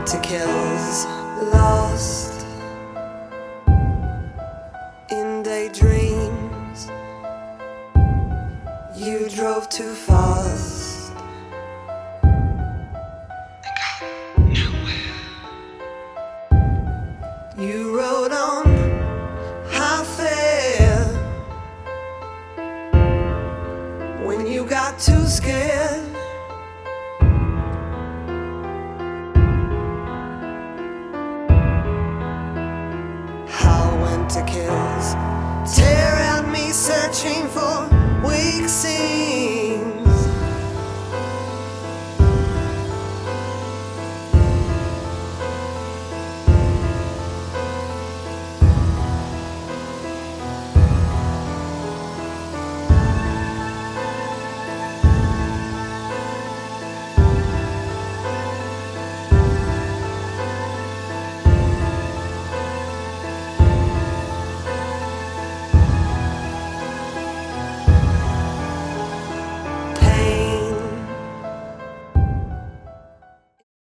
to kills, lost in daydreams. You drove too fast and got nowhere. You rode on high fare when you got too scared.